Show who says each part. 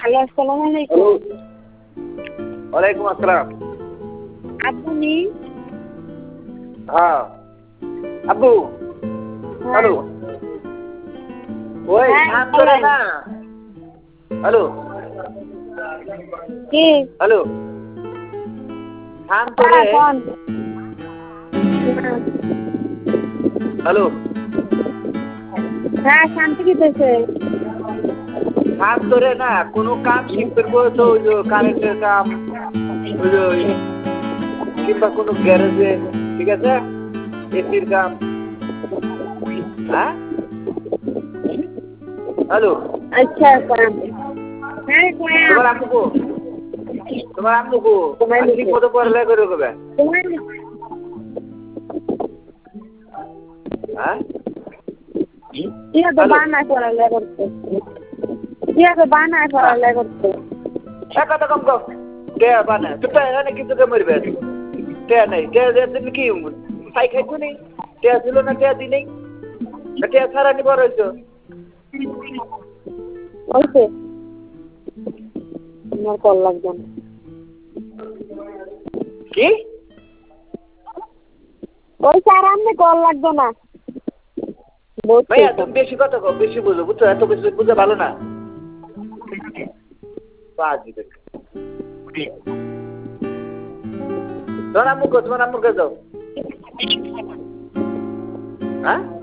Speaker 1: Hello, আসসালামু আলাইকুম।
Speaker 2: ওয়ালাইকুম আসসালাম।
Speaker 1: আব্বু নি?
Speaker 2: হ্যাঁ আব্বু। হ্যালো ওই ধান ধরে না। হ্যালো
Speaker 1: কি?
Speaker 2: হ্যালো ধান ধরে।
Speaker 1: কোন?
Speaker 2: হ্যালো
Speaker 1: হ্যাঁ, শান্তি দিতেছে।
Speaker 2: ধান ধরে না কোনো কাম শিখতে গেলে তো ওই যে কারেন্টের কাম, ওই যে কিংবা কোনো গ্যারেজে, ঠিক আছে, এসির কাম। হ্যাঁ হ্যালো
Speaker 1: আচ্ছা, কোন? হ্যাঁ, কোন?
Speaker 2: তোমার আম্মু কো? তোমার আম্মু কো? আর ঠিক মতো পড়ালেখা করে কবে? হ্যাঁ
Speaker 1: তো বানায় পড়ালেখা করতে। বানায় পড়ালেখা করতে।
Speaker 2: কথা কম কম। কে বানা তো এখানে কিন্তু কে মরবে? কে নাই কে তুমি কি খাই খাইছো নেই? কে ছিল না কে দি নেই? কে সারা নি বড় হইছো?
Speaker 1: ওইছে আমার কল লাগবে না।
Speaker 2: কি
Speaker 1: ওই স্যার আমি কল লাগবে না।
Speaker 2: ভাইয়া তুমি বেশি কথা কও, বেশি বুঝো, বুঝছো? এত বেশি বুঝে ভালো না। বাজি দেখ তোমার আম্মু কো? তোমার আম্মুর কাছে যাও। হ্যাঁ